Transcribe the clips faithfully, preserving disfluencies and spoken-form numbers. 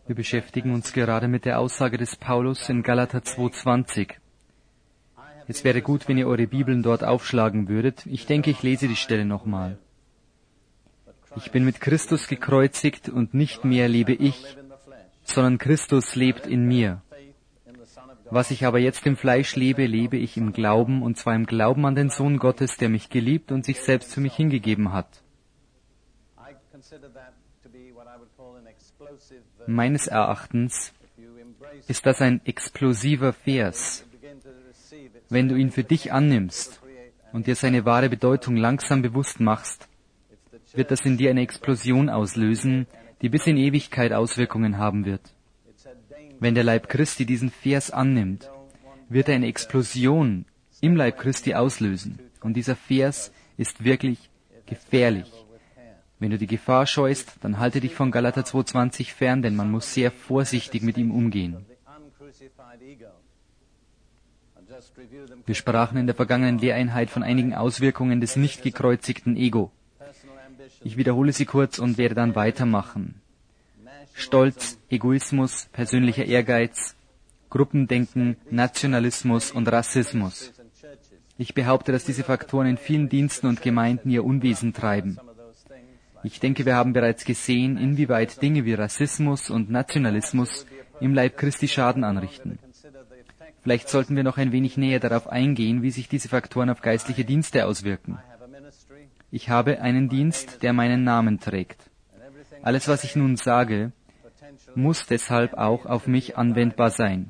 Wir beschäftigen uns gerade mit der Aussage des Paulus in Galater zwei zwanzig. Es wäre gut, wenn ihr eure Bibeln dort aufschlagen würdet. Ich denke, ich lese die Stelle nochmal. Ich bin mit Christus gekreuzigt und nicht mehr lebe ich, sondern Christus lebt in mir. Was ich aber jetzt im Fleisch lebe, lebe ich im Glauben, und zwar im Glauben an den Sohn Gottes, der mich geliebt und sich selbst für mich hingegeben hat. Meines Erachtens ist das ein explosiver Vers. Wenn du ihn für dich annimmst und dir seine wahre Bedeutung langsam bewusst machst, wird das in dir eine Explosion auslösen, die bis in Ewigkeit Auswirkungen haben wird. Wenn der Leib Christi diesen Vers annimmt, wird er eine Explosion im Leib Christi auslösen. Und dieser Vers ist wirklich gefährlich. Wenn du die Gefahr scheust, dann halte dich von Galater zwei zwanzig fern, denn man muss sehr vorsichtig mit ihm umgehen. Wir sprachen in der vergangenen Lehreinheit von einigen Auswirkungen des nicht gekreuzigten Ego. Ich wiederhole sie kurz und werde dann weitermachen. Stolz, Egoismus, persönlicher Ehrgeiz, Gruppendenken, Nationalismus und Rassismus. Ich behaupte, dass diese Faktoren in vielen Diensten und Gemeinden ihr Unwesen treiben. Ich denke, wir haben bereits gesehen, inwieweit Dinge wie Rassismus und Nationalismus im Leib Christi Schaden anrichten. Vielleicht sollten wir noch ein wenig näher darauf eingehen, wie sich diese Faktoren auf geistliche Dienste auswirken. Ich habe einen Dienst, der meinen Namen trägt. Alles, was ich nun sage, muss deshalb auch auf mich anwendbar sein.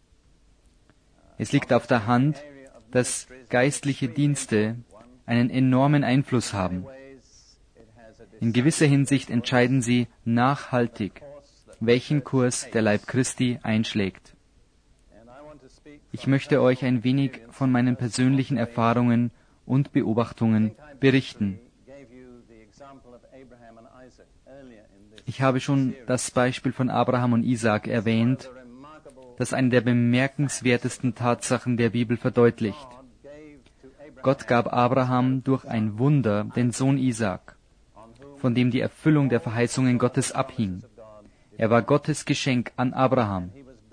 Es liegt auf der Hand, dass geistliche Dienste einen enormen Einfluss haben. In gewisser Hinsicht entscheiden sie nachhaltig, welchen Kurs der Leib Christi einschlägt. Ich möchte euch ein wenig von meinen persönlichen Erfahrungen und Beobachtungen berichten. Ich habe schon das Beispiel von Abraham und Isaak erwähnt, das eine der bemerkenswertesten Tatsachen der Bibel verdeutlicht. Gott gab Abraham durch ein Wunder den Sohn Isaak, von dem die Erfüllung der Verheißungen Gottes abhing. Er war Gottes Geschenk an Abraham.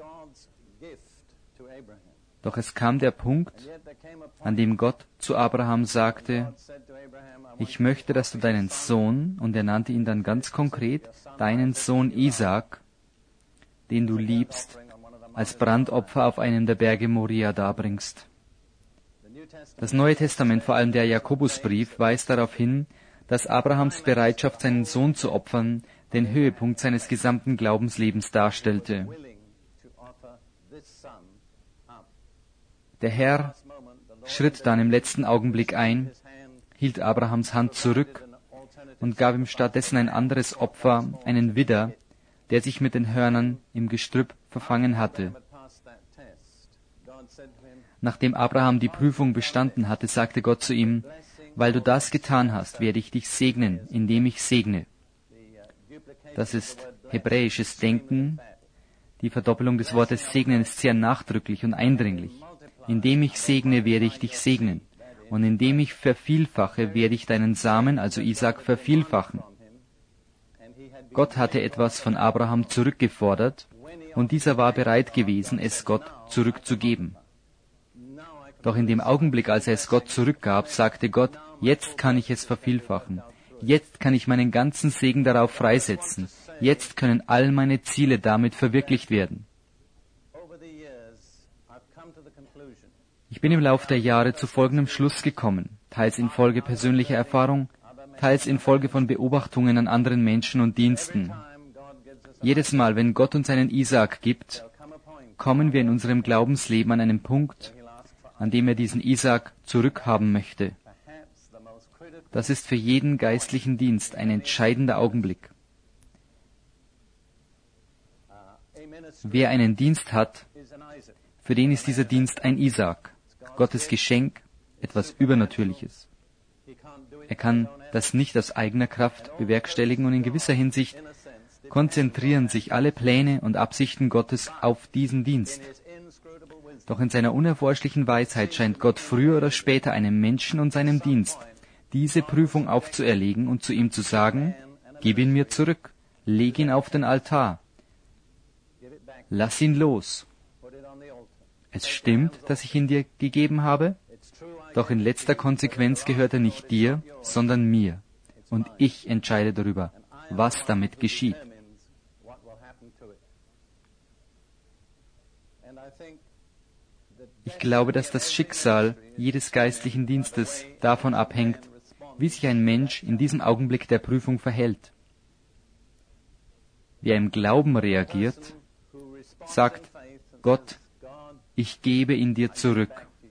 Doch es kam der Punkt, an dem Gott zu Abraham sagte, ich möchte, dass du deinen Sohn, und er nannte ihn dann ganz konkret, deinen Sohn Isaak, den du liebst, als Brandopfer auf einem der Berge Moria darbringst. Das Neue Testament, vor allem der Jakobusbrief, weist darauf hin, dass Abrahams Bereitschaft, seinen Sohn zu opfern, den Höhepunkt seines gesamten Glaubenslebens darstellte. Der Herr schritt dann im letzten Augenblick ein, hielt Abrahams Hand zurück und gab ihm stattdessen ein anderes Opfer, einen Widder, der sich mit den Hörnern im Gestrüpp verfangen hatte. Nachdem Abraham die Prüfung bestanden hatte, sagte Gott zu ihm, weil du das getan hast, werde ich dich segnen, indem ich segne. Das ist hebräisches Denken. Die Verdoppelung des Wortes segnen ist sehr nachdrücklich und eindringlich. Indem ich segne, werde ich dich segnen. Und indem ich vervielfache, werde ich deinen Samen, also Isaak, vervielfachen. Gott hatte etwas von Abraham zurückgefordert, und dieser war bereit gewesen, es Gott zurückzugeben. Doch in dem Augenblick, als er es Gott zurückgab, sagte Gott, jetzt kann ich es vervielfachen. Jetzt kann ich meinen ganzen Segen darauf freisetzen. Jetzt können all meine Ziele damit verwirklicht werden. Ich bin im Lauf der Jahre zu folgendem Schluss gekommen, teils infolge persönlicher Erfahrung, teils infolge von Beobachtungen an anderen Menschen und Diensten. Jedes Mal, wenn Gott uns einen Isaak gibt, kommen wir in unserem Glaubensleben an einen Punkt, an dem er diesen Isaak zurückhaben möchte. Das ist für jeden geistlichen Dienst ein entscheidender Augenblick. Wer einen Dienst hat, für den ist dieser Dienst ein Isaak, Gottes Geschenk, etwas Übernatürliches. Er kann das nicht aus eigener Kraft bewerkstelligen, und in gewisser Hinsicht konzentrieren sich alle Pläne und Absichten Gottes auf diesen Dienst. Doch in seiner unerforschlichen Weisheit scheint Gott früher oder später einem Menschen und seinem Dienst diese Prüfung aufzuerlegen und zu ihm zu sagen, gib ihn mir zurück, leg ihn auf den Altar. Lass ihn los. Es stimmt, dass ich ihn dir gegeben habe, doch in letzter Konsequenz gehört er nicht dir, sondern mir. Und ich entscheide darüber, was damit geschieht. Ich glaube, dass das Schicksal jedes geistlichen Dienstes davon abhängt, wie sich ein Mensch in diesem Augenblick der Prüfung verhält. Wer im Glauben reagiert, sagt, Gott, ich gebe ihn dir zurück.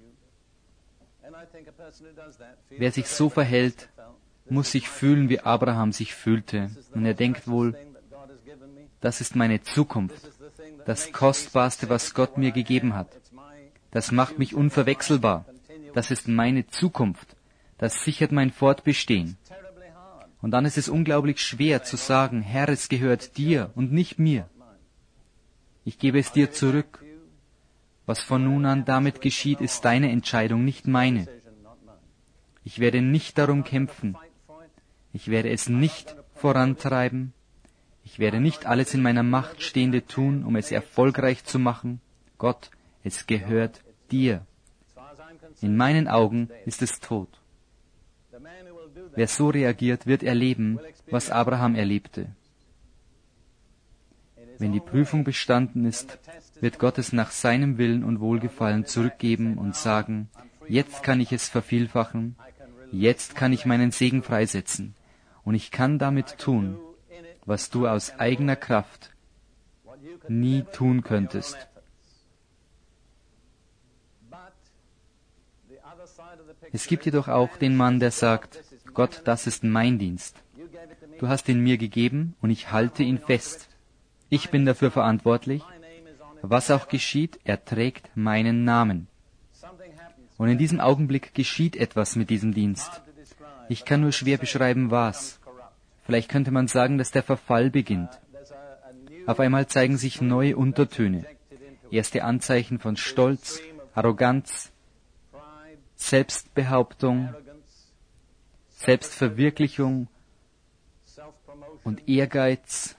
Wer sich so verhält, muss sich fühlen, wie Abraham sich fühlte. Und er denkt wohl, das ist meine Zukunft, das Kostbarste, was Gott mir gegeben hat. Das macht mich unverwechselbar. Das ist meine Zukunft. Das sichert mein Fortbestehen. Und dann ist es unglaublich schwer zu sagen, Herr, es gehört dir und nicht mir. Ich gebe es dir zurück. Was von nun an damit geschieht, ist deine Entscheidung, nicht meine. Ich werde nicht darum kämpfen. Ich werde es nicht vorantreiben. Ich werde nicht alles in meiner Macht Stehende tun, um es erfolgreich zu machen. Gott, es gehört dir. In meinen Augen ist es tot. Wer so reagiert, wird erleben, was Abraham erlebte. Wenn die Prüfung bestanden ist, wird Gott es nach seinem Willen und Wohlgefallen zurückgeben und sagen, jetzt kann ich es vervielfachen, jetzt kann ich meinen Segen freisetzen und ich kann damit tun, was du aus eigener Kraft nie tun könntest. Es gibt jedoch auch den Mann, der sagt, Gott, das ist mein Dienst. Du hast ihn mir gegeben und ich halte ihn fest. Ich bin dafür verantwortlich. Was auch geschieht, er trägt meinen Namen. Und in diesem Augenblick geschieht etwas mit diesem Dienst. Ich kann nur schwer beschreiben, was. Vielleicht könnte man sagen, dass der Verfall beginnt. Auf einmal zeigen sich neue Untertöne. Erste Anzeichen von Stolz, Arroganz, Selbstbehauptung, Selbstverwirklichung und Ehrgeiz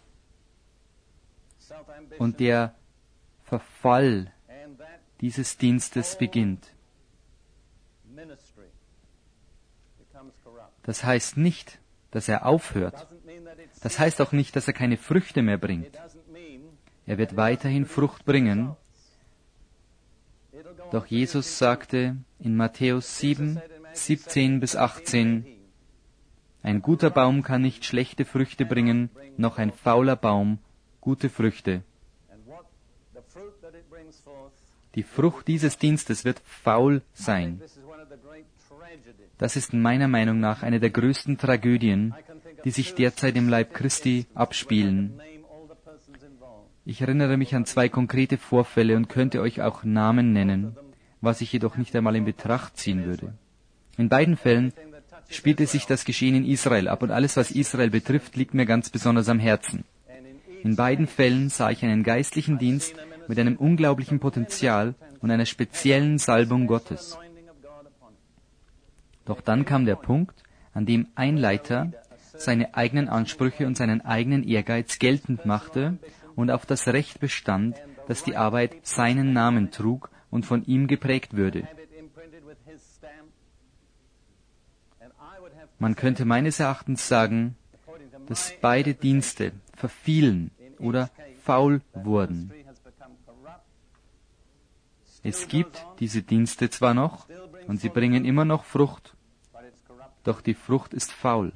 und der Verfall dieses Dienstes beginnt. Das heißt nicht, dass er aufhört. Das heißt auch nicht, dass er keine Früchte mehr bringt. Er wird weiterhin Frucht bringen. Doch Jesus sagte in Matthäus sieben, siebzehn bis achtzehn, ein guter Baum kann nicht schlechte Früchte bringen, noch ein fauler Baum gute Früchte. Die Frucht dieses Dienstes wird faul sein. Das ist meiner Meinung nach eine der größten Tragödien, die sich derzeit im Leib Christi abspielen. Ich erinnere mich an zwei konkrete Vorfälle und könnte euch auch Namen nennen, was ich jedoch nicht einmal in Betracht ziehen würde. In beiden Fällen spielte sich das Geschehen in Israel ab und alles, was Israel betrifft, liegt mir ganz besonders am Herzen. In beiden Fällen sah ich einen geistlichen Dienst mit einem unglaublichen Potenzial und einer speziellen Salbung Gottes. Doch dann kam der Punkt, an dem ein Leiter seine eigenen Ansprüche und seinen eigenen Ehrgeiz geltend machte und auf das Recht bestand, dass die Arbeit seinen Namen trug und von ihm geprägt würde. Man könnte meines Erachtens sagen, dass beide Dienste verfielen oder faul wurden. Es gibt diese Dienste zwar noch und sie bringen immer noch Frucht, doch die Frucht ist faul.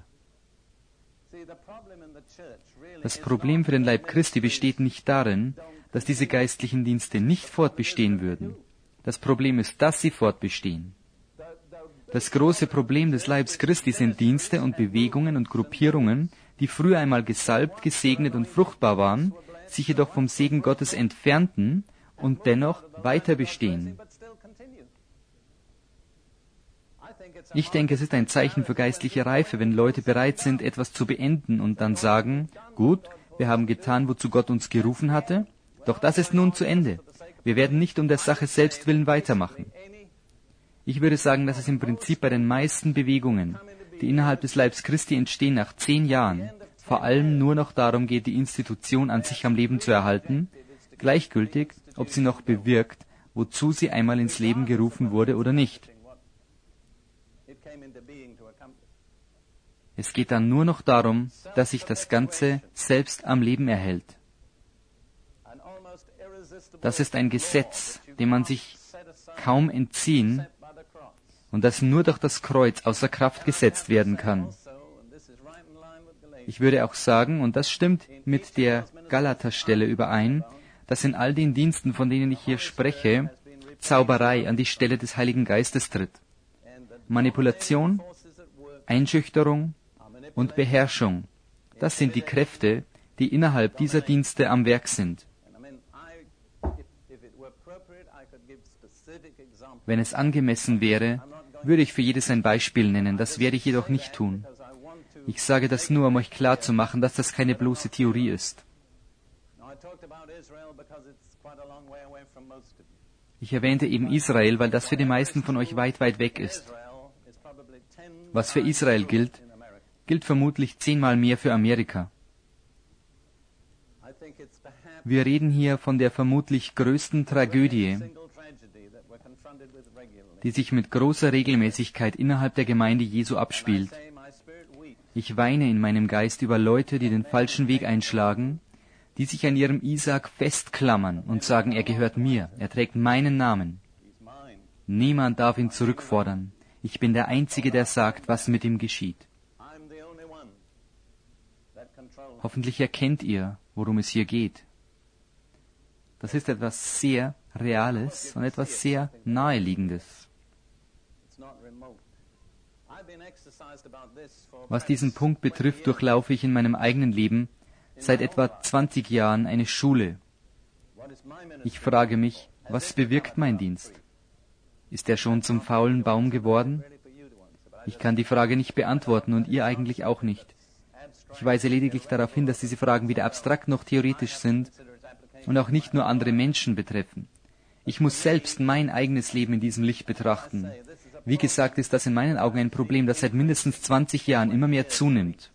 Das Problem für den Leib Christi besteht nicht darin, dass diese geistlichen Dienste nicht fortbestehen würden. Das Problem ist, dass sie fortbestehen. Das große Problem des Leibes Christi sind Dienste und Bewegungen und Gruppierungen, die früher einmal gesalbt, gesegnet und fruchtbar waren, sich jedoch vom Segen Gottes entfernten und dennoch weiter bestehen. Ich denke, es ist ein Zeichen für geistliche Reife, wenn Leute bereit sind, etwas zu beenden und dann sagen, gut, wir haben getan, wozu Gott uns gerufen hatte, doch das ist nun zu Ende. Wir werden nicht um der Sache selbst willen weitermachen. Ich würde sagen, dass es im Prinzip bei den meisten Bewegungen, die innerhalb des Leibes Christi entstehen nach zehn Jahren, vor allem nur noch darum geht, die Institution an sich am Leben zu erhalten, gleichgültig, ob sie noch bewirkt, wozu sie einmal ins Leben gerufen wurde oder nicht. Es geht dann nur noch darum, dass sich das Ganze selbst am Leben erhält. Das ist ein Gesetz, dem man sich kaum entziehen und das nur durch das Kreuz außer Kraft gesetzt werden kann. Ich würde auch sagen, und das stimmt mit der Galater-Stelle überein, dass in all den Diensten, von denen ich hier spreche, Zauberei an die Stelle des Heiligen Geistes tritt. Manipulation, Einschüchterung und Beherrschung, das sind die Kräfte, die innerhalb dieser Dienste am Werk sind. Wenn es angemessen wäre, würde ich für jedes ein Beispiel nennen, das werde ich jedoch nicht tun. Ich sage das nur, um euch klarzumachen, dass das keine bloße Theorie ist. Ich erwähnte eben Israel, weil das für die meisten von euch weit, weit weg ist. Was für Israel gilt, gilt vermutlich zehnmal mehr für Amerika. Wir reden hier von der vermutlich größten Tragödie, die sich mit großer Regelmäßigkeit innerhalb der Gemeinde Jesu abspielt. Ich weine in meinem Geist über Leute, die den falschen Weg einschlagen, die sich an ihrem Isaak festklammern und sagen, er gehört mir, er trägt meinen Namen. Niemand darf ihn zurückfordern. Ich bin der Einzige, der sagt, was mit ihm geschieht. Hoffentlich erkennt ihr, worum es hier geht. Das ist etwas sehr Reales und etwas sehr Naheliegendes. Was diesen Punkt betrifft, durchlaufe ich in meinem eigenen Leben seit etwa zwanzig Jahren eine Schule. Ich frage mich, was bewirkt mein Dienst? Ist er schon zum faulen Baum geworden? Ich kann die Frage nicht beantworten und ihr eigentlich auch nicht. Ich weise lediglich darauf hin, dass diese Fragen weder abstrakt noch theoretisch sind und auch nicht nur andere Menschen betreffen. Ich muss selbst mein eigenes Leben in diesem Licht betrachten. Wie gesagt, ist das in meinen Augen ein Problem, das seit mindestens zwanzig Jahren immer mehr zunimmt.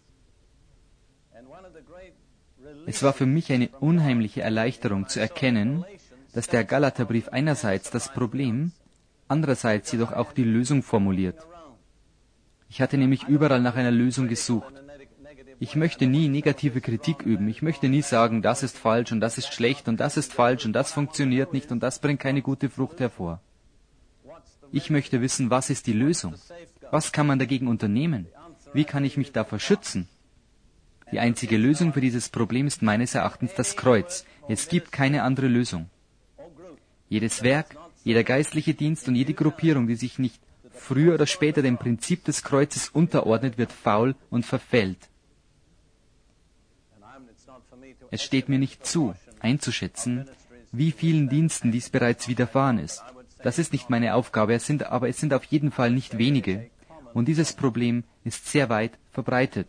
Es war für mich eine unheimliche Erleichterung zu erkennen, dass der Galaterbrief einerseits das Problem, andererseits jedoch auch die Lösung formuliert. Ich hatte nämlich überall nach einer Lösung gesucht. Ich möchte nie negative Kritik üben. Ich möchte nie sagen, das ist falsch und das ist schlecht und das ist falsch und das funktioniert nicht und das bringt keine gute Frucht hervor. Ich möchte wissen, was ist die Lösung? Was kann man dagegen unternehmen? Wie kann ich mich davor schützen? Die einzige Lösung für dieses Problem ist meines Erachtens das Kreuz. Es gibt keine andere Lösung. Jedes Werk, jeder geistliche Dienst und jede Gruppierung, die sich nicht früher oder später dem Prinzip des Kreuzes unterordnet, wird faul und verfällt. Es steht mir nicht zu, einzuschätzen, wie vielen Diensten dies bereits widerfahren ist. Das ist nicht meine Aufgabe, es sind, aber es sind auf jeden Fall nicht wenige. Und dieses Problem ist sehr weit verbreitet.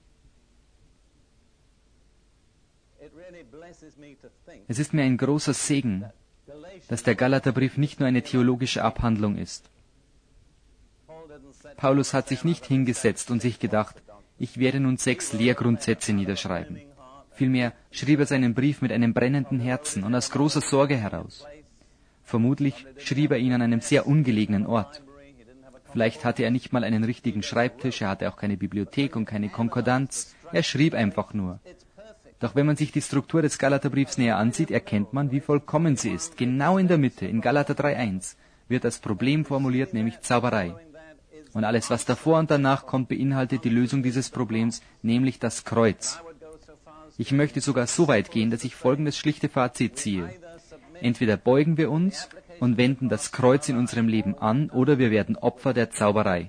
Es ist mir ein großer Segen, dass der Galaterbrief nicht nur eine theologische Abhandlung ist. Paulus hat sich nicht hingesetzt und sich gedacht, ich werde nun sechs Lehrgrundsätze niederschreiben. Vielmehr schrieb er seinen Brief mit einem brennenden Herzen und aus großer Sorge heraus. Vermutlich schrieb er ihn an einem sehr ungelegenen Ort. Vielleicht hatte er nicht mal einen richtigen Schreibtisch, er hatte auch keine Bibliothek und keine Konkordanz. Er schrieb einfach nur. Doch wenn man sich die Struktur des Galaterbriefs näher ansieht, erkennt man, wie vollkommen sie ist. Genau in der Mitte, in Galater drei eins, wird das Problem formuliert, nämlich Zauberei. Und alles, was davor und danach kommt, beinhaltet die Lösung dieses Problems, nämlich das Kreuz. Ich möchte sogar so weit gehen, dass ich folgendes schlichte Fazit ziehe. Entweder beugen wir uns und wenden das Kreuz in unserem Leben an, oder wir werden Opfer der Zauberei.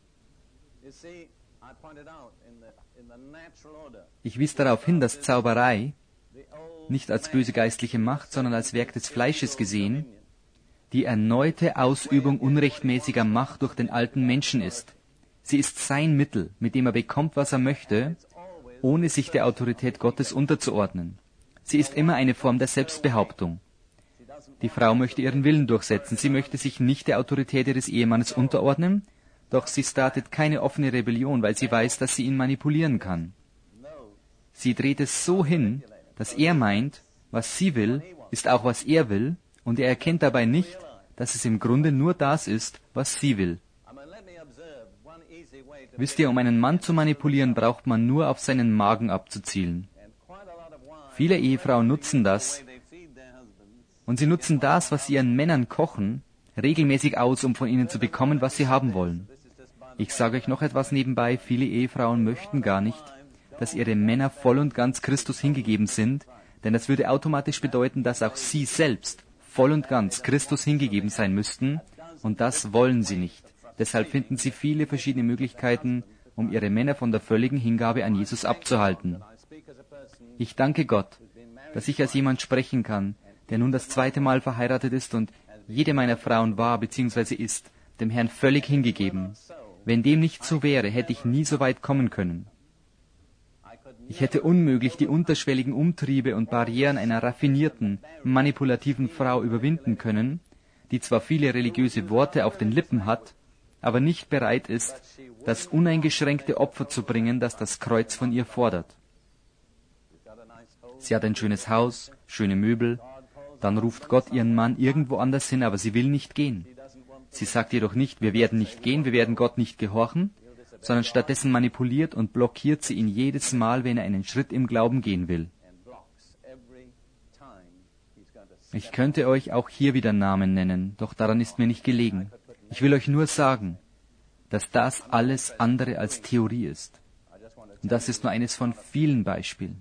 Ich wies darauf hin, dass Zauberei nicht als böse geistliche Macht, sondern als Werk des Fleisches gesehen, die erneute Ausübung unrechtmäßiger Macht durch den alten Menschen ist. Sie ist sein Mittel, mit dem er bekommt, was er möchte, ohne sich der Autorität Gottes unterzuordnen. Sie ist immer eine Form der Selbstbehauptung. Die Frau möchte ihren Willen durchsetzen. Sie möchte sich nicht der Autorität ihres Ehemannes unterordnen, doch sie startet keine offene Rebellion, weil sie weiß, dass sie ihn manipulieren kann. Sie dreht es so hin, dass er meint, was sie will, ist auch, was er will, und er erkennt dabei nicht, dass es im Grunde nur das ist, was sie will. Wisst ihr, um einen Mann zu manipulieren, braucht man nur auf seinen Magen abzuzielen. Viele Ehefrauen nutzen das, und sie nutzen das, was sie ihren Männern kochen, regelmäßig aus, um von ihnen zu bekommen, was sie haben wollen. Ich sage euch noch etwas nebenbei, viele Ehefrauen möchten gar nicht, dass ihre Männer voll und ganz Christus hingegeben sind, denn das würde automatisch bedeuten, dass auch sie selbst voll und ganz Christus hingegeben sein müssten, und das wollen sie nicht. Deshalb finden sie viele verschiedene Möglichkeiten, um ihre Männer von der völligen Hingabe an Jesus abzuhalten. Ich danke Gott, dass ich als jemand sprechen kann, der nun das zweite Mal verheiratet ist und jede meiner Frauen war bzw. ist dem Herrn völlig hingegeben. Wenn dem nicht so wäre, hätte ich nie so weit kommen können. Ich hätte unmöglich die unterschwelligen Umtriebe und Barrieren einer raffinierten, manipulativen Frau überwinden können, die zwar viele religiöse Worte auf den Lippen hat, aber nicht bereit ist, das uneingeschränkte Opfer zu bringen, das das Kreuz von ihr fordert. Sie hat ein schönes Haus, schöne Möbel, dann ruft Gott ihren Mann irgendwo anders hin, aber sie will nicht gehen. Sie sagt jedoch nicht, wir werden nicht gehen, wir werden Gott nicht gehorchen, sondern stattdessen manipuliert und blockiert sie ihn jedes Mal, wenn er einen Schritt im Glauben gehen will. Ich könnte euch auch hier wieder Namen nennen, doch daran ist mir nicht gelegen. Ich will euch nur sagen, dass das alles andere als Theorie ist. Und das ist nur eines von vielen Beispielen.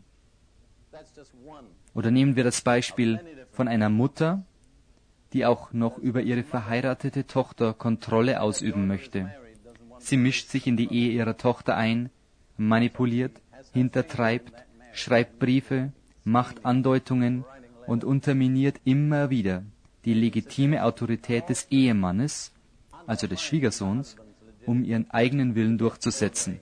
Oder nehmen wir das Beispiel von einer Mutter, die auch noch über ihre verheiratete Tochter Kontrolle ausüben möchte. Sie mischt sich in die Ehe ihrer Tochter ein, manipuliert, hintertreibt, schreibt Briefe, macht Andeutungen und unterminiert immer wieder die legitime Autorität des Ehemannes, also des Schwiegersohns, um ihren eigenen Willen durchzusetzen.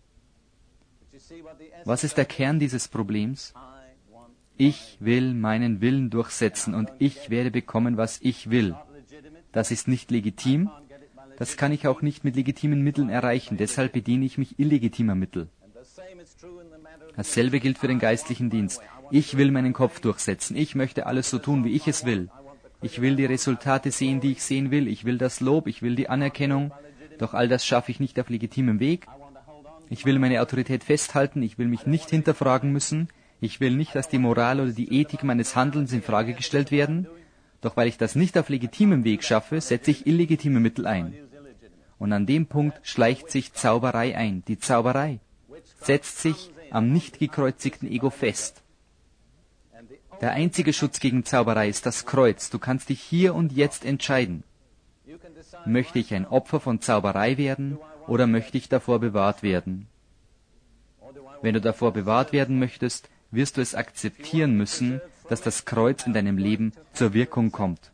Was ist der Kern dieses Problems? Ich will meinen Willen durchsetzen und ich werde bekommen, was ich will. Das ist nicht legitim. Das kann ich auch nicht mit legitimen Mitteln erreichen. Deshalb bediene ich mich illegitimer Mittel. Dasselbe gilt für den geistlichen Dienst. Ich will meinen Kopf durchsetzen. Ich möchte alles so tun, wie ich es will. Ich will die Resultate sehen, die ich sehen will. Ich will das Lob, ich will die Anerkennung. Doch all das schaffe ich nicht auf legitimem Weg. Ich will meine Autorität festhalten. Ich will mich nicht hinterfragen müssen. Ich will nicht, dass die Moral oder die Ethik meines Handelns in Frage gestellt werden. Doch weil ich das nicht auf legitimem Weg schaffe, setze ich illegitime Mittel ein. Und an dem Punkt schleicht sich Zauberei ein. Die Zauberei setzt sich am nicht gekreuzigten Ego fest. Der einzige Schutz gegen Zauberei ist das Kreuz. Du kannst dich hier und jetzt entscheiden. Möchte ich ein Opfer von Zauberei werden oder möchte ich davor bewahrt werden? Wenn du davor bewahrt werden möchtest, wirst du es akzeptieren müssen, dass das Kreuz in deinem Leben zur Wirkung kommt.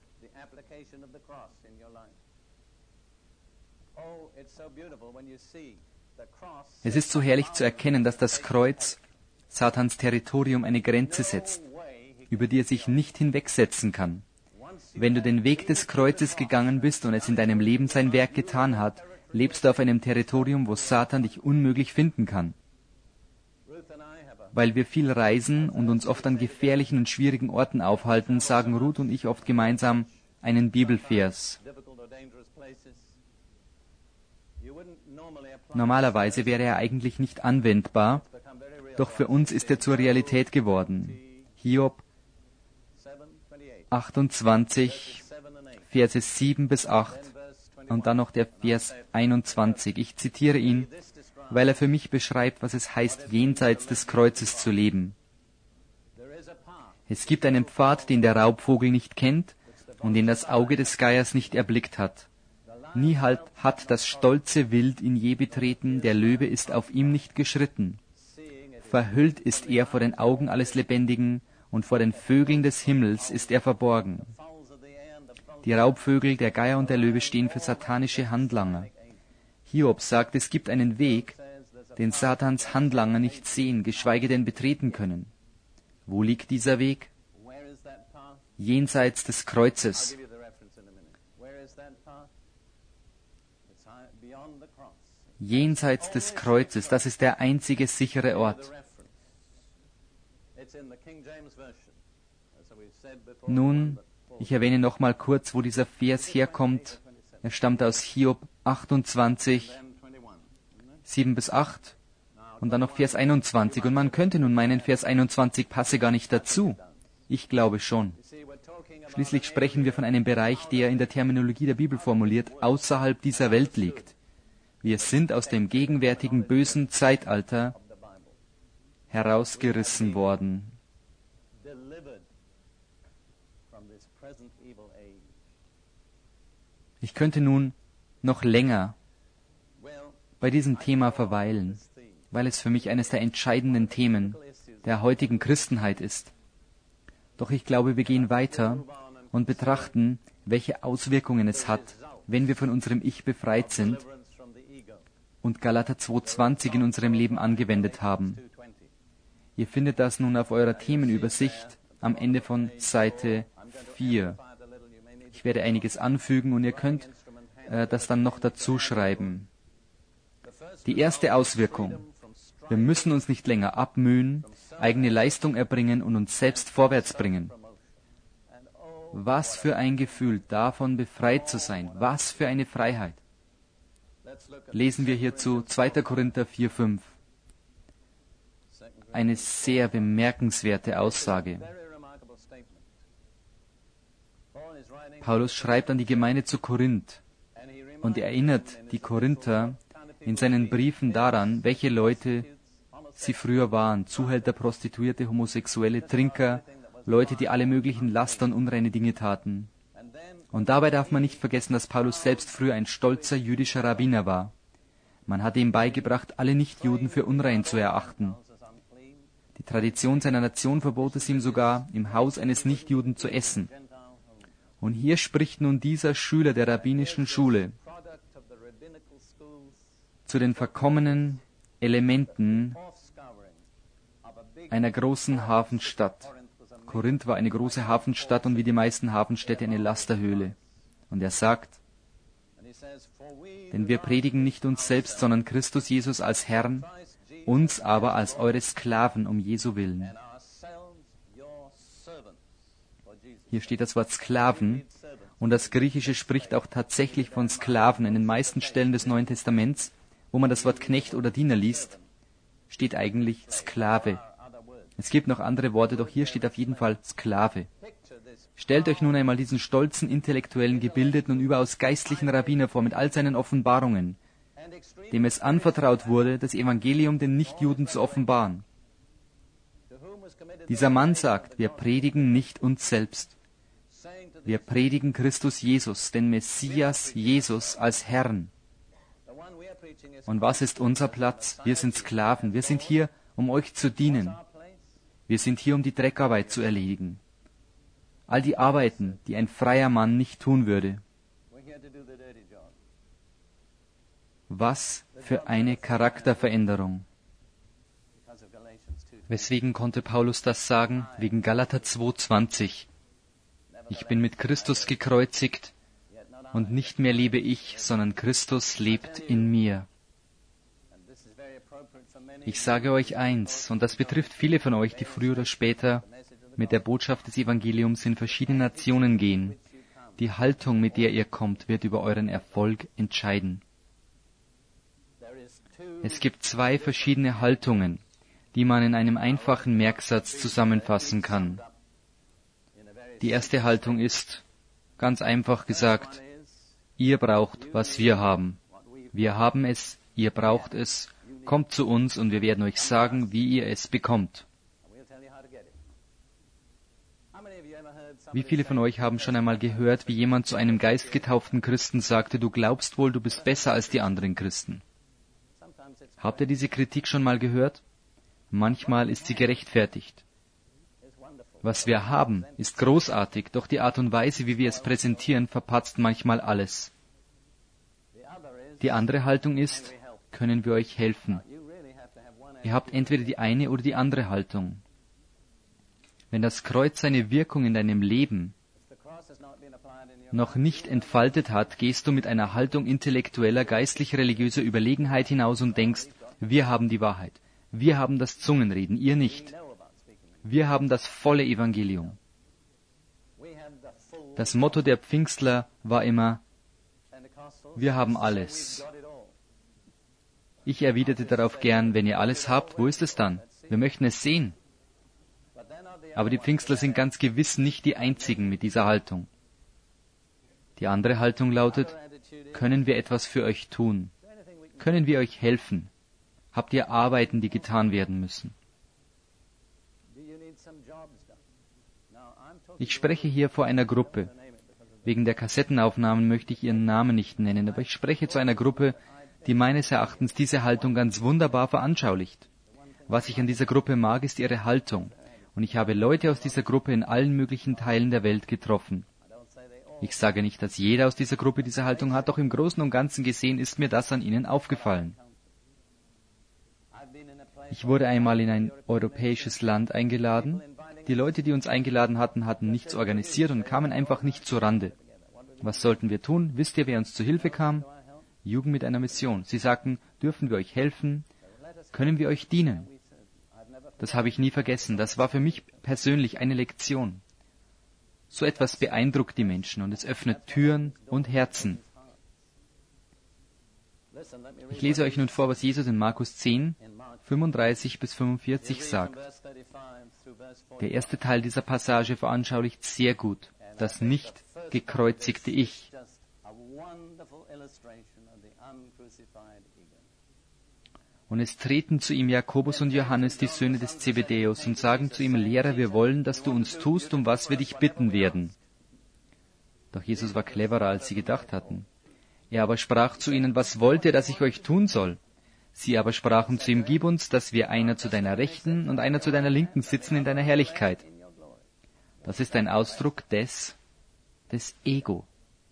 Es ist so herrlich zu erkennen, dass das Kreuz Satans Territorium eine Grenze setzt, über die er sich nicht hinwegsetzen kann. Wenn du den Weg des Kreuzes gegangen bist und es in deinem Leben sein Werk getan hat, lebst du auf einem Territorium, wo Satan dich unmöglich finden kann. Weil wir viel reisen und uns oft an gefährlichen und schwierigen Orten aufhalten, sagen Ruth und ich oft gemeinsam einen Bibelvers. Normalerweise wäre er eigentlich nicht anwendbar, doch für uns ist er zur Realität geworden. Hiob achtundzwanzig, Verse sieben bis acht und dann noch der Vers einundzwanzig. Ich zitiere ihn, weil er für mich beschreibt, was es heißt, jenseits des Kreuzes zu leben. Es gibt einen Pfad, den der Raubvogel nicht kennt und den das Auge des Geiers nicht erblickt hat. Nie halt hat das stolze Wild ihn je betreten, der Löwe ist auf ihm nicht geschritten. Verhüllt ist er vor den Augen alles Lebendigen, und vor den Vögeln des Himmels ist er verborgen. Die Raubvögel, der Geier und der Löwe stehen für satanische Handlanger. Hiob sagt, es gibt einen Weg, den Satans Handlanger nicht sehen, geschweige denn betreten können. Wo liegt dieser Weg? Jenseits des Kreuzes. Jenseits des Kreuzes, das ist der einzige sichere Ort. Nun, ich erwähne noch mal kurz, wo dieser Vers herkommt. Er stammt aus Hiob achtundzwanzig, sieben bis acht und dann noch Vers einundzwanzig. Und man könnte nun meinen, Vers einundzwanzig passe gar nicht dazu. Ich glaube schon. Schließlich sprechen wir von einem Bereich, der in der Terminologie der Bibel formuliert, außerhalb dieser Welt liegt. Wir sind aus dem gegenwärtigen bösen Zeitalter herausgerissen worden. Ich könnte nun noch länger bei diesem Thema verweilen, weil es für mich eines der entscheidenden Themen der heutigen Christenheit ist. Doch ich glaube, wir gehen weiter und betrachten, welche Auswirkungen es hat, wenn wir von unserem Ich befreit sind und Galater zwei zwanzig in unserem Leben angewendet haben. Ihr findet das nun auf eurer Themenübersicht am Ende von Seite vier. Ich werde einiges anfügen und ihr könnt äh, das dann noch dazu schreiben. Die erste Auswirkung: Wir müssen uns nicht länger abmühen, eigene Leistung erbringen und uns selbst vorwärts bringen. Was für ein Gefühl, davon befreit zu sein. Was für eine Freiheit. Lesen wir hierzu zweiter Korinther vier fünf. Eine sehr bemerkenswerte Aussage. Paulus schreibt an die Gemeinde zu Korinth und er erinnert die Korinther in seinen Briefen daran, welche Leute sie früher waren. Zuhälter, Prostituierte, Homosexuelle, Trinker, Leute, die alle möglichen Laster und unreine Dinge taten. Und dabei darf man nicht vergessen, dass Paulus selbst früher ein stolzer jüdischer Rabbiner war. Man hatte ihm beigebracht, alle Nichtjuden für unrein zu erachten. Die Tradition seiner Nation verbot es ihm sogar, im Haus eines Nichtjuden zu essen. Und hier spricht nun dieser Schüler der rabbinischen Schule zu den verkommenen Elementen einer großen Hafenstadt. Korinth war eine große Hafenstadt und wie die meisten Hafenstädte eine Lasterhöhle. Und er sagt, denn wir predigen nicht uns selbst, sondern Christus Jesus als Herrn, uns aber als eure Sklaven um Jesu willen. Hier steht das Wort Sklaven und das Griechische spricht auch tatsächlich von Sklaven. In den meisten Stellen des Neuen Testaments, wo man das Wort Knecht oder Diener liest, steht eigentlich Sklave. Es gibt noch andere Worte, doch hier steht auf jeden Fall Sklave. Stellt euch nun einmal diesen stolzen, intellektuellen, gebildeten und überaus geistlichen Rabbiner vor mit all seinen Offenbarungen, dem es anvertraut wurde, das Evangelium den Nichtjuden zu offenbaren. Dieser Mann sagt, wir predigen nicht uns selbst. Wir predigen Christus Jesus, den Messias Jesus als Herrn. Und was ist unser Platz? Wir sind Sklaven. Wir sind hier, um euch zu dienen. Wir sind hier, um die Dreckarbeit zu erledigen. All die Arbeiten, die ein freier Mann nicht tun würde. Was für eine Charakterveränderung. Weswegen konnte Paulus das sagen? Wegen Galater zwei zwanzig. Ich bin mit Christus gekreuzigt und nicht mehr lebe ich, sondern Christus lebt in mir. Ich sage euch eins, und das betrifft viele von euch, die früher oder später mit der Botschaft des Evangeliums in verschiedene Nationen gehen. Die Haltung, mit der ihr kommt, wird über euren Erfolg entscheiden. Es gibt zwei verschiedene Haltungen, die man in einem einfachen Merksatz zusammenfassen kann. Die erste Haltung ist, ganz einfach gesagt, ihr braucht, was wir haben. Wir haben es, ihr braucht es, kommt zu uns und wir werden euch sagen, wie ihr es bekommt. Wie viele von euch haben schon einmal gehört, wie jemand zu einem geistgetauften Christen sagte, du glaubst wohl, du bist besser als die anderen Christen? Habt ihr diese Kritik schon mal gehört? Manchmal ist sie gerechtfertigt. Was wir haben, ist großartig, doch die Art und Weise, wie wir es präsentieren, verpatzt manchmal alles. Die andere Haltung ist, können wir euch helfen? Ihr habt entweder die eine oder die andere Haltung. Wenn das Kreuz seine Wirkung in deinem Leben noch nicht entfaltet hat, gehst du mit einer Haltung intellektueller, geistlich-religiöser Überlegenheit hinaus und denkst, wir haben die Wahrheit. Wir haben das Zungenreden, ihr nicht. Wir haben das volle Evangelium. Das Motto der Pfingstler war immer, wir haben alles. Ich erwiderte darauf gern, wenn ihr alles habt, wo ist es dann? Wir möchten es sehen. Aber die Pfingstler sind ganz gewiss nicht die einzigen mit dieser Haltung. Die andere Haltung lautet, können wir etwas für euch tun? Können wir euch helfen? Habt ihr Arbeiten, die getan werden müssen? Ich spreche hier vor einer Gruppe. Wegen der Kassettenaufnahmen möchte ich ihren Namen nicht nennen, aber ich spreche zu einer Gruppe, die meines Erachtens diese Haltung ganz wunderbar veranschaulicht. Was ich an dieser Gruppe mag, ist ihre Haltung. Und ich habe Leute aus dieser Gruppe in allen möglichen Teilen der Welt getroffen. Ich sage nicht, dass jeder aus dieser Gruppe diese Haltung hat, doch im Großen und Ganzen gesehen ist mir das an ihnen aufgefallen. Ich wurde einmal in ein europäisches Land eingeladen. Die Leute, die uns eingeladen hatten, hatten nichts organisiert und kamen einfach nicht zur Rande. Was sollten wir tun? Wisst ihr, wer uns zu Hilfe kam? Jugend mit einer Mission. Sie sagten, dürfen wir euch helfen? Können wir euch dienen? Das habe ich nie vergessen. Das war für mich persönlich eine Lektion. So etwas beeindruckt die Menschen und es öffnet Türen und Herzen. Ich lese euch nun vor, was Jesus in Markus zehn, fünfunddreißig bis fünfundvierzig sagt. Der erste Teil dieser Passage veranschaulicht sehr gut das nicht gekreuzigte Ich. Und es treten zu ihm Jakobus und Johannes, die Söhne des Zebedäus, und sagen zu ihm, Lehrer, wir wollen, dass du uns tust, um was wir dich bitten werden. Doch Jesus war cleverer, als sie gedacht hatten. Er aber sprach zu ihnen, was wollt ihr, dass ich euch tun soll? Sie aber sprachen zu ihm, gib uns, dass wir einer zu deiner Rechten und einer zu deiner Linken sitzen in deiner Herrlichkeit. Das ist ein Ausdruck des, des Ego.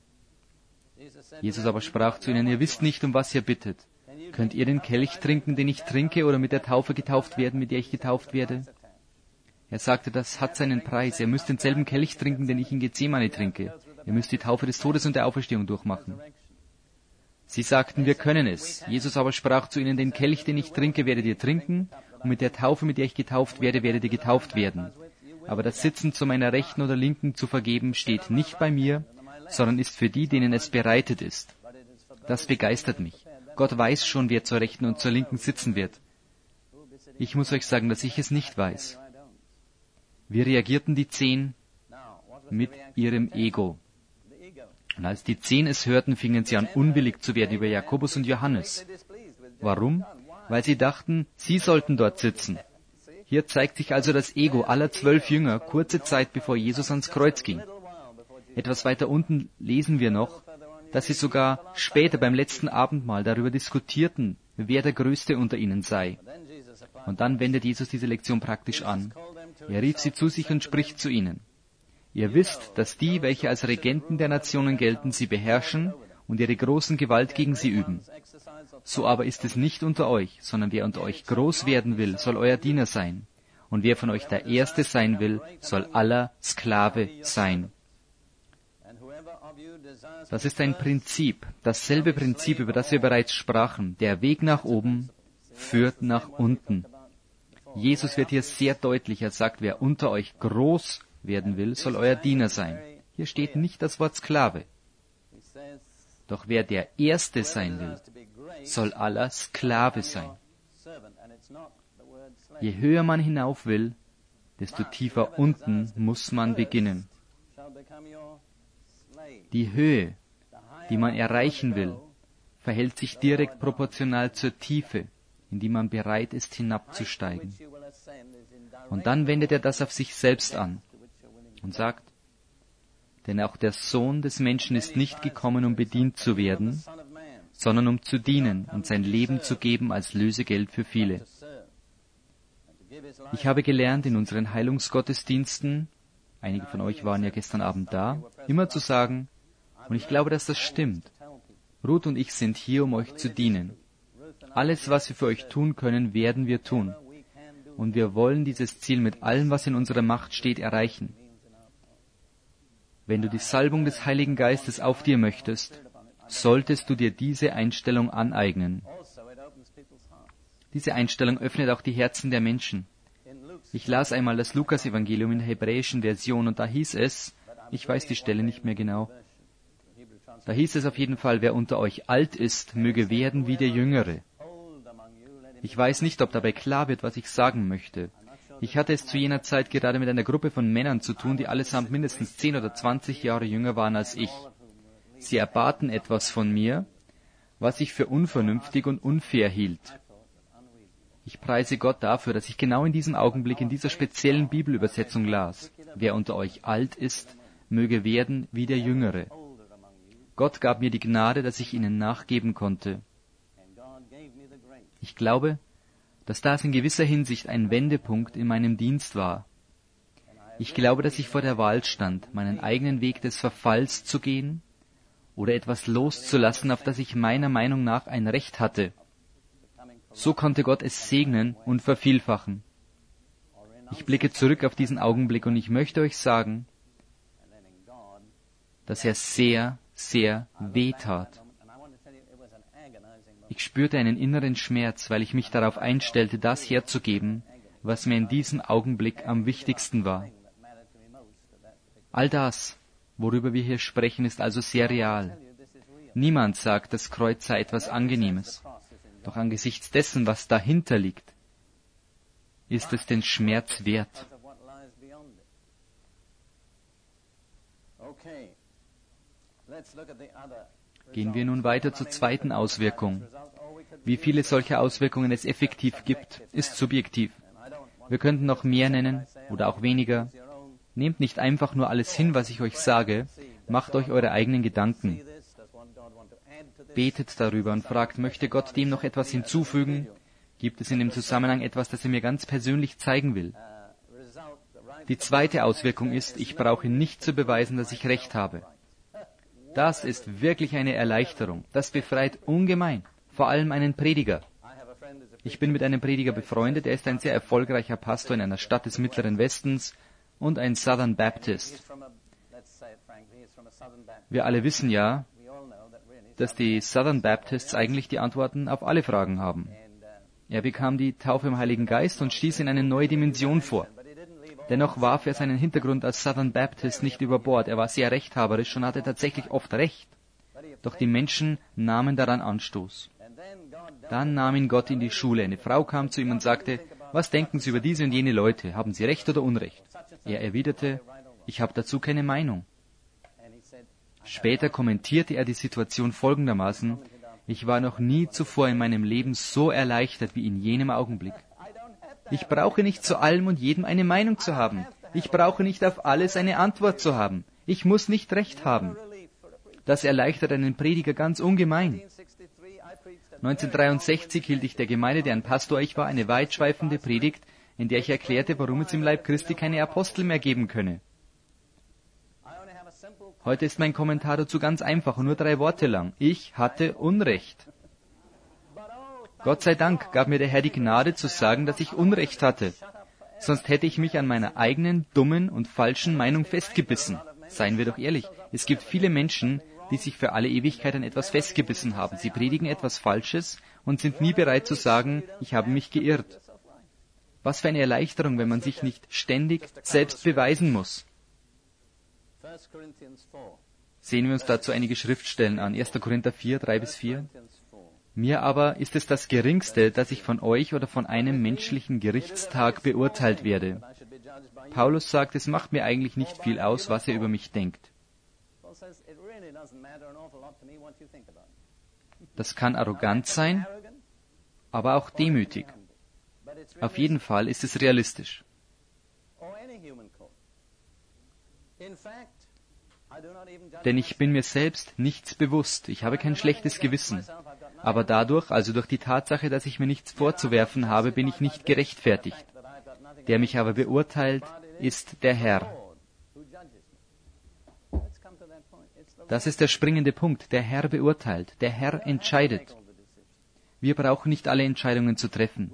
Jesus aber sprach zu ihnen, ihr wisst nicht, um was ihr bittet. Könnt ihr den Kelch trinken, den ich trinke, oder mit der Taufe getauft werden, mit der ich getauft werde? Er sagte, das hat seinen Preis. Ihr müsst denselben Kelch trinken, den ich in Gethsemane trinke. Ihr müsst die Taufe des Todes und der Auferstehung durchmachen. Sie sagten, wir können es. Jesus aber sprach zu ihnen, den Kelch, den ich trinke, werdet ihr trinken, und mit der Taufe, mit der ich getauft werde, werdet ihr getauft werden. Aber das Sitzen zu meiner Rechten oder Linken zu vergeben, steht nicht bei mir, sondern ist für die, denen es bereitet ist. Das begeistert mich. Gott weiß schon, wer zur Rechten und zur Linken sitzen wird. Ich muss euch sagen, dass ich es nicht weiß. Wie reagierten die Zehn? Mit ihrem Ego. Und als die Zehn es hörten, fingen sie an, unwillig zu werden über Jakobus und Johannes. Warum? Weil sie dachten, sie sollten dort sitzen. Hier zeigt sich also das Ego aller zwölf Jünger, kurze Zeit bevor Jesus ans Kreuz ging. Etwas weiter unten lesen wir noch, dass sie sogar später beim letzten Abendmahl darüber diskutierten, wer der Größte unter ihnen sei. Und dann wendet Jesus diese Lektion praktisch an. Er rief sie zu sich und spricht zu ihnen. Ihr wisst, dass die, welche als Regenten der Nationen gelten, sie beherrschen und ihre großen Gewalt gegen sie üben. So aber ist es nicht unter euch, sondern wer unter euch groß werden will, soll euer Diener sein. Und wer von euch der Erste sein will, soll aller Sklave sein. Das ist ein Prinzip, dasselbe Prinzip, über das wir bereits sprachen. Der Weg nach oben führt nach unten. Jesus wird hier sehr deutlich. Er sagt, wer unter euch groß werden will, soll euer Diener sein. Hier steht nicht das Wort Sklave. Doch wer der Erste sein will, soll aller Sklave sein. Je höher man hinauf will, desto tiefer unten muss man beginnen. Die Höhe, die man erreichen will, verhält sich direkt proportional zur Tiefe, in die man bereit ist hinabzusteigen. Und dann wendet er das auf sich selbst an und sagt, denn auch der Sohn des Menschen ist nicht gekommen, um bedient zu werden, sondern um zu dienen und sein Leben zu geben als Lösegeld für viele. Ich habe gelernt in unseren Heilungsgottesdiensten, einige von euch waren ja gestern Abend da, immer zu sagen, und ich glaube, dass das stimmt, Ruth und ich sind hier, um euch zu dienen. Alles, was wir für euch tun können, werden wir tun. Und wir wollen dieses Ziel mit allem, was in unserer Macht steht, erreichen. Wenn du die Salbung des Heiligen Geistes auf dir möchtest, solltest du dir diese Einstellung aneignen. Diese Einstellung öffnet auch die Herzen der Menschen. Ich las einmal das Lukas-Evangelium in der hebräischen Version und da hieß es, Ich weiß die Stelle nicht mehr genau. Da hieß es auf jeden Fall, wer unter euch alt ist, möge werden wie der Jüngere. Ich weiß nicht, ob dabei klar wird, was ich sagen möchte. Ich hatte es zu jener Zeit gerade mit einer Gruppe von Männern zu tun, die allesamt mindestens zehn oder zwanzig Jahre jünger waren als ich. Sie erbaten etwas von mir, was ich für unvernünftig und unfair hielt. Ich preise Gott dafür, dass ich genau in diesem Augenblick in dieser speziellen Bibelübersetzung las. Wer unter euch alt ist, möge werden wie der Jüngere. Gott gab mir die Gnade, dass ich ihnen nachgeben konnte. Ich glaube, dass das in gewisser Hinsicht ein Wendepunkt in meinem Dienst war. Ich glaube, dass ich vor der Wahl stand, meinen eigenen Weg des Verfalls zu gehen oder etwas loszulassen, auf das ich meiner Meinung nach ein Recht hatte. So konnte Gott es segnen und vervielfachen. Ich blicke zurück auf diesen Augenblick und ich möchte euch sagen, dass er sehr, sehr weh tat. Ich spürte einen inneren Schmerz, weil ich mich darauf einstellte, das herzugeben, was mir in diesem Augenblick am wichtigsten war. All das, worüber wir hier sprechen, ist also sehr real. Niemand sagt, das Kreuz sei etwas Angenehmes. Doch angesichts dessen, was dahinter liegt, ist es den Schmerz wert. Gehen wir nun weiter zur zweiten Auswirkung. Wie viele solcher Auswirkungen es effektiv gibt, ist subjektiv. Wir könnten noch mehr nennen oder auch weniger. Nehmt nicht einfach nur alles hin, was ich euch sage, macht euch eure eigenen Gedanken. Betet darüber und fragt, möchte Gott dem noch etwas hinzufügen? Gibt es in dem Zusammenhang etwas, das er mir ganz persönlich zeigen will? Die zweite Auswirkung ist, ich brauche nicht zu beweisen, dass ich Recht habe. Das ist wirklich eine Erleichterung. Das befreit ungemein, vor allem einen Prediger. Ich bin mit einem Prediger befreundet, er ist ein sehr erfolgreicher Pastor in einer Stadt des Mittleren Westens und ein Southern Baptist. Wir alle wissen ja, dass die Southern Baptists eigentlich die Antworten auf alle Fragen haben. Er bekam die Taufe im Heiligen Geist und stieß in eine neue Dimension vor. Dennoch warf er seinen Hintergrund als Southern Baptist nicht über Bord. Er war sehr rechthaberisch und hatte tatsächlich oft Recht. Doch die Menschen nahmen daran Anstoß. Dann nahm ihn Gott in die Schule. Eine Frau kam zu ihm und sagte, was denken Sie über diese und jene Leute? Haben sie Recht oder Unrecht? Er erwiderte, ich habe dazu keine Meinung. Später kommentierte er die Situation folgendermaßen, ich war noch nie zuvor in meinem Leben so erleichtert wie in jenem Augenblick. Ich brauche nicht zu allem und jedem eine Meinung zu haben. Ich brauche nicht auf alles eine Antwort zu haben. Ich muss nicht Recht haben. Das erleichtert einen Prediger ganz ungemein. neunzehnhundertdreiundsechzig hielt ich der Gemeinde, deren Pastor ich war, eine weitschweifende Predigt, in der ich erklärte, warum es im Leib Christi keine Apostel mehr geben könne. Heute ist mein Kommentar dazu ganz einfach und nur drei Worte lang. Ich hatte Unrecht. Gott sei Dank gab mir der Herr die Gnade zu sagen, dass ich Unrecht hatte. Sonst hätte ich mich an meiner eigenen, dummen und falschen Meinung festgebissen. Seien wir doch ehrlich, es gibt viele Menschen, die sich für alle Ewigkeit an etwas festgebissen haben. Sie predigen etwas Falsches und sind nie bereit zu sagen, ich habe mich geirrt. Was für eine Erleichterung, wenn man sich nicht ständig selbst beweisen muss. Sehen wir uns dazu einige Schriftstellen an. erster Korinther vier, drei bis vier. Mir aber ist es das Geringste, dass ich von euch oder von einem menschlichen Gerichtstag beurteilt werde. Paulus sagt, es macht mir eigentlich nicht viel aus, was ihr über mich denkt. Das kann arrogant sein, aber auch demütig. Auf jeden Fall ist es realistisch. Denn ich bin mir selbst nichts bewusst. Ich habe kein schlechtes Gewissen. Aber dadurch, also durch die Tatsache, dass ich mir nichts vorzuwerfen habe, bin ich nicht gerechtfertigt. Der mich aber beurteilt, ist der Herr. Das ist der springende Punkt. Der Herr beurteilt. Der Herr entscheidet. Wir brauchen nicht alle Entscheidungen zu treffen.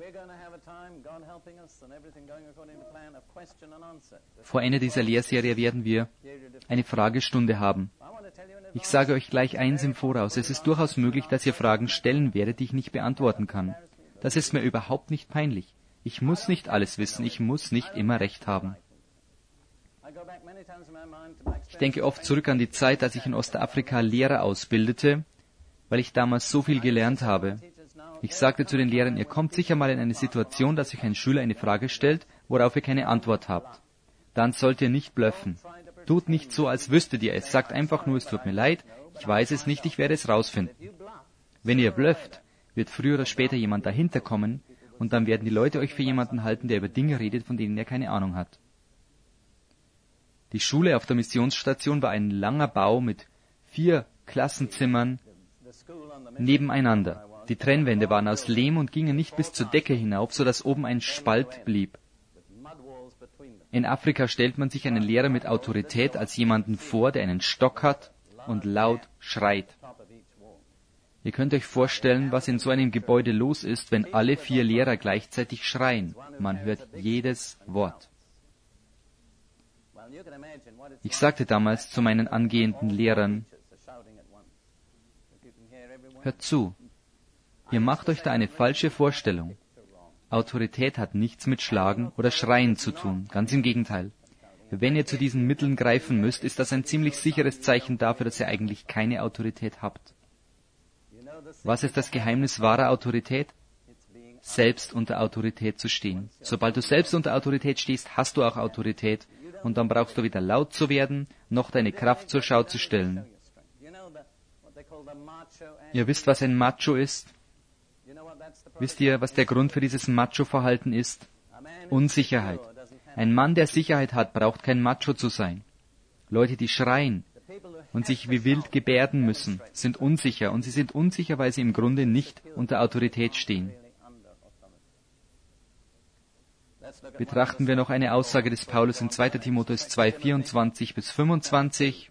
Vor Ende dieser Lehrserie werden wir eine Fragestunde haben. Ich sage euch gleich eins im Voraus. Es ist durchaus möglich, dass ihr Fragen stellen werdet, die ich nicht beantworten kann. Das ist mir überhaupt nicht peinlich. Ich muss nicht alles wissen. Ich muss nicht immer Recht haben. Ich denke oft zurück an die Zeit, als ich in Ostafrika Lehrer ausbildete, weil ich damals so viel gelernt habe. Ich sagte zu den Lehrern, ihr kommt sicher mal in eine Situation, dass euch ein Schüler eine Frage stellt, worauf ihr keine Antwort habt. Dann sollt ihr nicht blöffen. Tut nicht so, als wüsstet ihr es. Sagt einfach nur, es tut mir leid, ich weiß es nicht, ich werde es rausfinden. Wenn ihr blöfft, wird früher oder später jemand dahinter kommen und dann werden die Leute euch für jemanden halten, der über Dinge redet, von denen er keine Ahnung hat. Die Schule auf der Missionsstation war ein langer Bau mit vier Klassenzimmern nebeneinander. Die Trennwände waren aus Lehm und gingen nicht bis zur Decke hinauf, so dass oben ein Spalt blieb. In Afrika stellt man sich einen Lehrer mit Autorität als jemanden vor, der einen Stock hat und laut schreit. Ihr könnt euch vorstellen, was in so einem Gebäude los ist, wenn alle vier Lehrer gleichzeitig schreien. Man hört jedes Wort. Ich sagte damals zu meinen angehenden Lehrern, hört zu, ihr macht euch da eine falsche Vorstellung. Autorität hat nichts mit Schlagen oder Schreien zu tun, ganz im Gegenteil. Wenn ihr zu diesen Mitteln greifen müsst, ist das ein ziemlich sicheres Zeichen dafür, dass ihr eigentlich keine Autorität habt. Was ist das Geheimnis wahrer Autorität? Selbst unter Autorität zu stehen. Sobald du selbst unter Autorität stehst, hast du auch Autorität. Und dann brauchst du weder laut zu werden, noch deine Kraft zur Schau zu stellen. Ihr wisst, was ein Macho ist? Wisst ihr, was der Grund für dieses Macho-Verhalten ist? Unsicherheit. Ein Mann, der Sicherheit hat, braucht kein Macho zu sein. Leute, die schreien und sich wie wild gebärden müssen, sind unsicher. Und sie sind unsicher, weil sie im Grunde nicht unter Autorität stehen. Betrachten wir noch eine Aussage des Paulus in zweiter Timotheus zwei, vierundzwanzig bis fünfundzwanzig.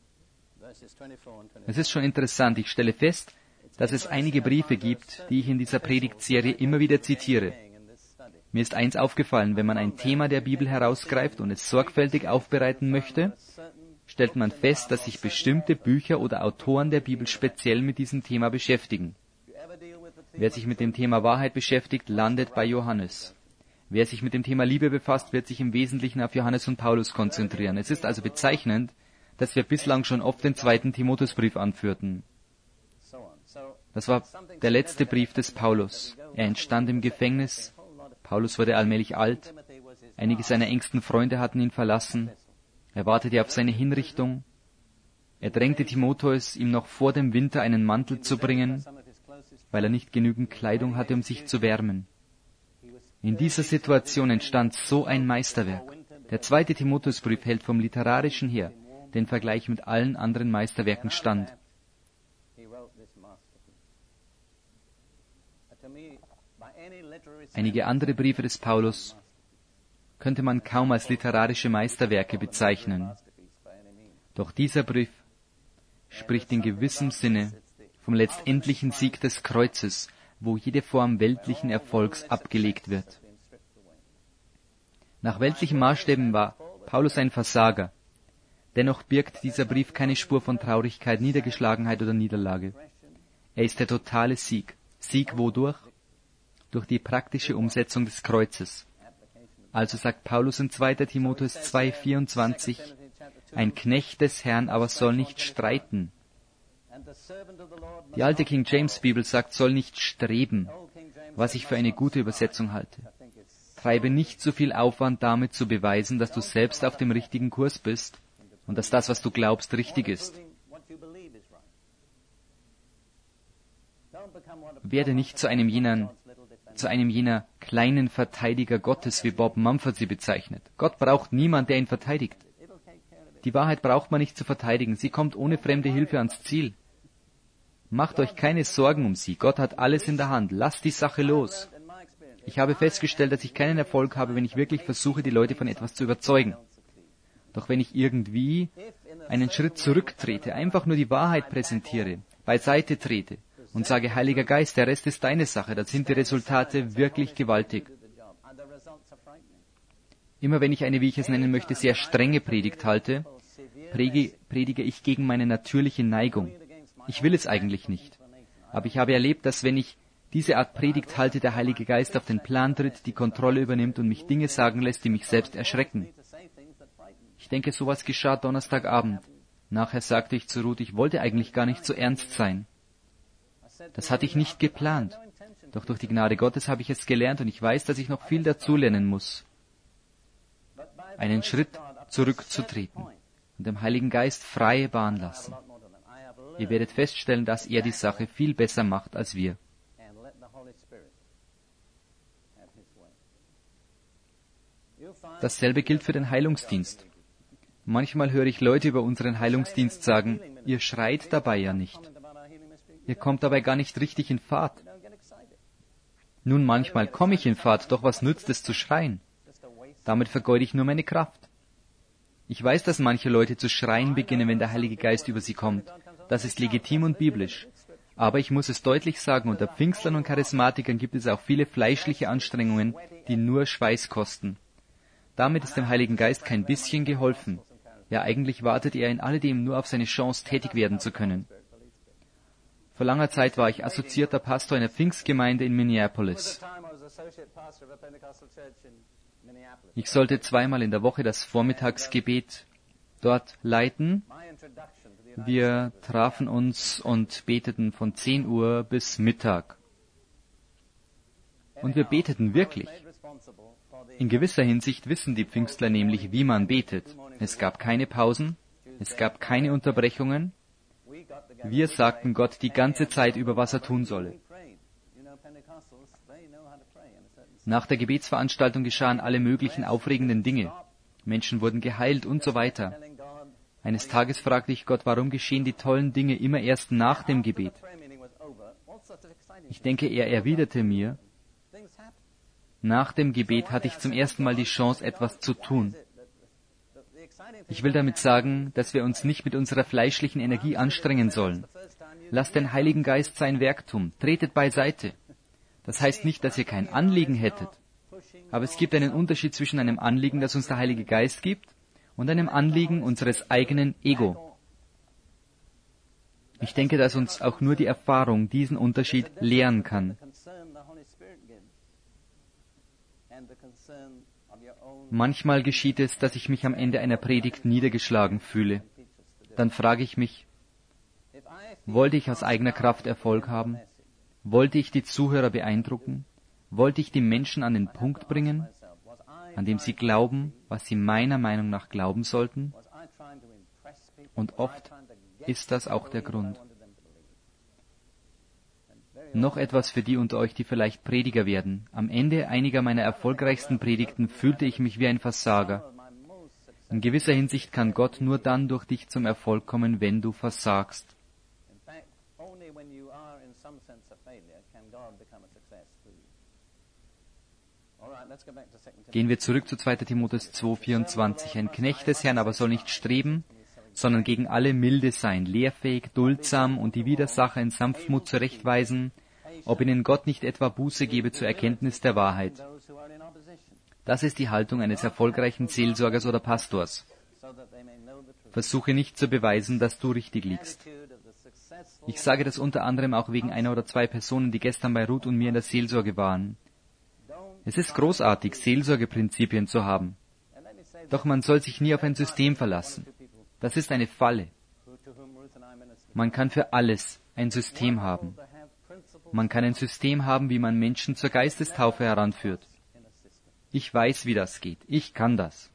Es ist schon interessant, ich stelle fest, dass es einige Briefe gibt, die ich in dieser Predigtserie immer wieder zitiere. Mir ist eins aufgefallen, wenn man ein Thema der Bibel herausgreift und es sorgfältig aufbereiten möchte, stellt man fest, dass sich bestimmte Bücher oder Autoren der Bibel speziell mit diesem Thema beschäftigen. Wer sich mit dem Thema Wahrheit beschäftigt, landet bei Johannes. Wer sich mit dem Thema Liebe befasst, wird sich im Wesentlichen auf Johannes und Paulus konzentrieren. Es ist also bezeichnend, dass wir bislang schon oft den zweiten Timotheusbrief anführten. Das war der letzte Brief des Paulus. Er entstand im Gefängnis. Paulus wurde allmählich alt. Einige seiner engsten Freunde hatten ihn verlassen. Er wartete auf seine Hinrichtung. Er drängte Timotheus, ihm noch vor dem Winter einen Mantel zu bringen, weil er nicht genügend Kleidung hatte, um sich zu wärmen. In dieser Situation entstand so ein Meisterwerk. Der zweite Timotheusbrief hält vom Literarischen her den Vergleich mit allen anderen Meisterwerken stand. Einige andere Briefe des Paulus könnte man kaum als literarische Meisterwerke bezeichnen. Doch dieser Brief spricht in gewissem Sinne vom letztendlichen Sieg des Kreuzes, wo jede Form weltlichen Erfolgs abgelegt wird. Nach weltlichen Maßstäben war Paulus ein Versager. Dennoch birgt dieser Brief keine Spur von Traurigkeit, Niedergeschlagenheit oder Niederlage. Er ist der totale Sieg. Sieg wodurch? Durch die praktische Umsetzung des Kreuzes. Also sagt Paulus in zweiter Timotheus zwei, vierundzwanzig, ein Knecht des Herrn aber soll nicht streiten. Die alte King James Bibel sagt, soll nicht streben, was ich für eine gute Übersetzung halte. Treibe nicht so viel Aufwand damit zu beweisen, dass du selbst auf dem richtigen Kurs bist und dass das, was du glaubst, richtig ist. Werde nicht zu einem jener, zu einem jener kleinen Verteidiger Gottes, wie Bob Mumford sie bezeichnet. Gott braucht niemand, der ihn verteidigt. Die Wahrheit braucht man nicht zu verteidigen. Sie kommt ohne fremde Hilfe ans Ziel. Macht euch keine Sorgen um sie. Gott hat alles in der Hand. Lasst die Sache los. Ich habe festgestellt, dass ich keinen Erfolg habe, wenn ich wirklich versuche, die Leute von etwas zu überzeugen. Doch wenn ich irgendwie einen Schritt zurücktrete, einfach nur die Wahrheit präsentiere, beiseite trete und sage, Heiliger Geist, der Rest ist deine Sache, dann sind die Resultate wirklich gewaltig. Immer wenn ich eine, wie ich es nennen möchte, sehr strenge Predigt halte, predige, predige ich gegen meine natürliche Neigung. Ich will es eigentlich nicht. Aber ich habe erlebt, dass wenn ich diese Art Predigt halte, der Heilige Geist auf den Plan tritt, die Kontrolle übernimmt und mich Dinge sagen lässt, die mich selbst erschrecken. Ich denke, sowas geschah Donnerstagabend. Nachher sagte ich zu Ruth, ich wollte eigentlich gar nicht so ernst sein. Das hatte ich nicht geplant. Doch durch die Gnade Gottes habe ich es gelernt und ich weiß, dass ich noch viel dazulernen muss. Einen Schritt zurückzutreten und dem Heiligen Geist freie Bahn lassen. Ihr werdet feststellen, dass er die Sache viel besser macht als wir. Dasselbe gilt für den Heilungsdienst. Manchmal höre ich Leute über unseren Heilungsdienst sagen, ihr schreit dabei ja nicht. Ihr kommt dabei gar nicht richtig in Fahrt. Nun, manchmal komme ich in Fahrt, doch was nützt es zu schreien? Damit vergeude ich nur meine Kraft. Ich weiß, dass manche Leute zu schreien beginnen, wenn der Heilige Geist über sie kommt. Das ist legitim und biblisch. Aber ich muss es deutlich sagen, unter Pfingstlern und Charismatikern gibt es auch viele fleischliche Anstrengungen, die nur Schweiß kosten. Damit ist dem Heiligen Geist kein bisschen geholfen. Ja, eigentlich wartet er in alledem nur auf seine Chance, tätig werden zu können. Vor langer Zeit war ich assoziierter Pastor einer Pfingstgemeinde in Minneapolis. Ich sollte zweimal in der Woche das Vormittagsgebet dort leiten. Wir trafen uns und beteten von zehn Uhr bis Mittag. Und wir beteten wirklich. In gewisser Hinsicht wissen die Pfingstler nämlich, wie man betet. Es gab keine Pausen, es gab keine Unterbrechungen. Wir sagten Gott die ganze Zeit über, was er tun solle. Nach der Gebetsveranstaltung geschahen alle möglichen aufregenden Dinge. Menschen wurden geheilt und so weiter. Eines Tages fragte ich Gott, warum geschehen die tollen Dinge immer erst nach dem Gebet? Ich denke, er erwiderte mir, nach dem Gebet hatte ich zum ersten Mal die Chance, etwas zu tun. Ich will damit sagen, dass wir uns nicht mit unserer fleischlichen Energie anstrengen sollen. Lasst den Heiligen Geist sein Werk tun. Tretet beiseite. Das heißt nicht, dass ihr kein Anliegen hättet. Aber es gibt einen Unterschied zwischen einem Anliegen, das uns der Heilige Geist gibt, und einem Anliegen unseres eigenen Ego. Ich denke, dass uns auch nur die Erfahrung diesen Unterschied lehren kann. Manchmal geschieht es, dass ich mich am Ende einer Predigt niedergeschlagen fühle. Dann frage ich mich, wollte ich aus eigener Kraft Erfolg haben? Wollte ich die Zuhörer beeindrucken? Wollte ich die Menschen an den Punkt bringen, an dem sie glauben, was sie meiner Meinung nach glauben sollten? Und oft ist das auch der Grund. Noch etwas für die unter euch, die vielleicht Prediger werden. Am Ende einiger meiner erfolgreichsten Predigten fühlte ich mich wie ein Versager. In gewisser Hinsicht kann Gott nur dann durch dich zum Erfolg kommen, wenn du versagst. Gehen wir zurück zu zweiter Timotheus zwei, vierundzwanzig. Ein Knecht des Herrn aber soll nicht streben, sondern gegen alle milde sein, lehrfähig, duldsam und die Widersacher in Sanftmut zurechtweisen, ob ihnen Gott nicht etwa Buße gebe zur Erkenntnis der Wahrheit. Das ist die Haltung eines erfolgreichen Seelsorgers oder Pastors. Versuche nicht zu beweisen, dass du richtig liegst. Ich sage das unter anderem auch wegen einer oder zwei Personen, die gestern bei Ruth und mir in der Seelsorge waren. Es ist großartig, Seelsorgeprinzipien zu haben. Doch man soll sich nie auf ein System verlassen. Das ist eine Falle. Man kann für alles ein System haben. Man kann ein System haben, wie man Menschen zur Geistestaufe heranführt. Ich weiß, wie das geht. Ich kann das.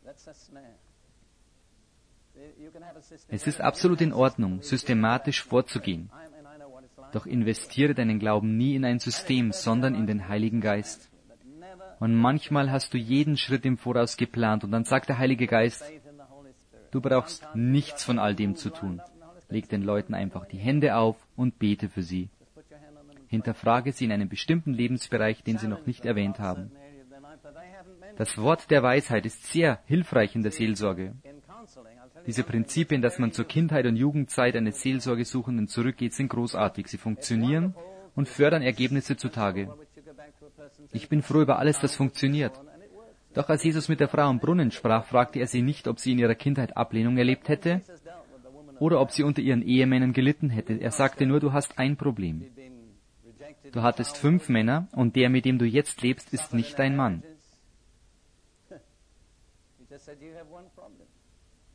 Es ist absolut in Ordnung, systematisch vorzugehen. Doch investiere deinen Glauben nie in ein System, sondern in den Heiligen Geist. Und manchmal hast du jeden Schritt im Voraus geplant und dann sagt der Heilige Geist, du brauchst nichts von all dem zu tun. Leg den Leuten einfach die Hände auf und bete für sie. Hinterfrage sie in einem bestimmten Lebensbereich, den sie noch nicht erwähnt haben. Das Wort der Weisheit ist sehr hilfreich in der Seelsorge. Diese Prinzipien, dass man zur Kindheit und Jugendzeit eines Seelsorgesuchenden zurückgeht, sind großartig. Sie funktionieren und fördern Ergebnisse zutage. Ich bin froh über alles, das funktioniert. Doch als Jesus mit der Frau am Brunnen sprach, fragte er sie nicht, ob sie in ihrer Kindheit Ablehnung erlebt hätte oder ob sie unter ihren Ehemännern gelitten hätte. Er sagte nur, du hast ein Problem. Du hattest fünf Männer und der, mit dem du jetzt lebst, ist nicht dein Mann.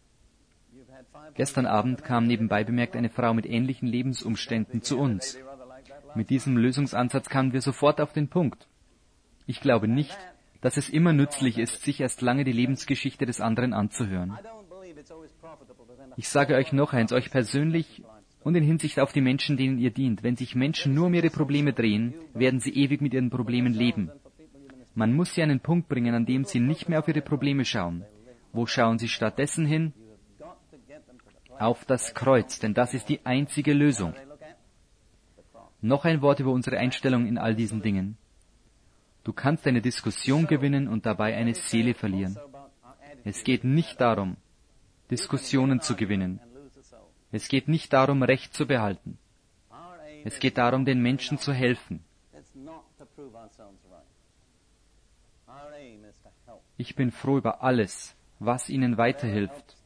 Gestern Abend kam nebenbei bemerkt eine Frau mit ähnlichen Lebensumständen zu uns. Mit diesem Lösungsansatz kamen wir sofort auf den Punkt. Ich glaube nicht, dass es immer nützlich ist, sich erst lange die Lebensgeschichte des anderen anzuhören. Ich sage euch noch eins, euch persönlich und in Hinsicht auf die Menschen, denen ihr dient. Wenn sich Menschen nur um ihre Probleme drehen, werden sie ewig mit ihren Problemen leben. Man muss sie an einen Punkt bringen, an dem sie nicht mehr auf ihre Probleme schauen. Wo schauen sie stattdessen hin? Auf das Kreuz, denn das ist die einzige Lösung. Noch ein Wort über unsere Einstellung in all diesen Dingen. Du kannst eine Diskussion gewinnen und dabei eine Seele verlieren. Es geht nicht darum, Diskussionen zu gewinnen. Es geht nicht darum, Recht zu behalten. Es geht darum, den Menschen zu helfen. Ich bin froh über alles, was ihnen weiterhilft.